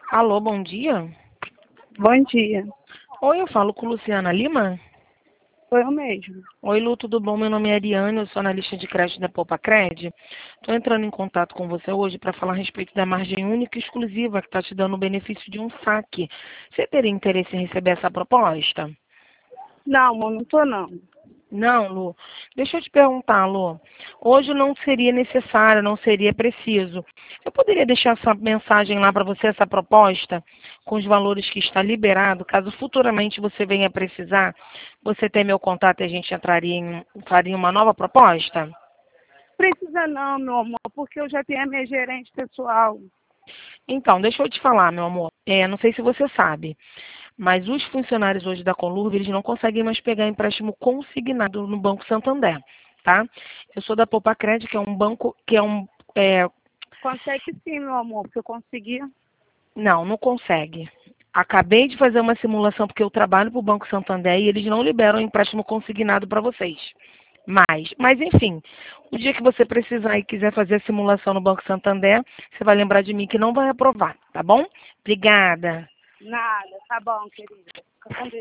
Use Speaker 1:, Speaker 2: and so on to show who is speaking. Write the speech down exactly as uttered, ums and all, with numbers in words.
Speaker 1: Alô, bom dia.
Speaker 2: Bom dia.
Speaker 1: Oi, eu falo com Luciana Lima.
Speaker 2: Foi eu mesmo.
Speaker 1: Oi, Lu, tudo bom? Meu nome é Ariane, eu sou analista de crédito da Poupa-Cred. Estou entrando em contato com você hoje para falar a respeito da margem única e exclusiva que está te dando o benefício de um saque. Você teria interesse em receber essa proposta?
Speaker 2: Não, amor, não tô não.
Speaker 1: Não, Lu. Deixa eu te perguntar, Lu. Hoje não seria necessário, não seria preciso. Eu poderia deixar essa mensagem lá para você, essa proposta, com os valores que está liberado, caso futuramente você venha precisar, você ter meu contato e a gente entraria em, faria uma nova proposta?
Speaker 2: Precisa não, meu amor, porque eu já tenho a minha gerente pessoal.
Speaker 1: Então, deixa eu te falar, meu amor. É, não sei se você sabe, mas os funcionários hoje da Conlurb, eles não conseguem mais pegar empréstimo consignado no Banco Santander, tá? Eu sou da Poupa-Cred, que é um banco, que é um... é,
Speaker 2: Consegue sim, meu amor, porque eu consegui.
Speaker 1: não, não consegue. Acabei de fazer uma simulação, porque eu trabalho para o Banco Santander e eles não liberam empréstimo consignado para vocês. Mas, mas enfim, o dia que você precisar e quiser fazer a simulação no Banco Santander, você vai lembrar de mim que não vai aprovar, tá bom? Obrigada.
Speaker 2: Nada, tá bom, querida. Fica com Deus.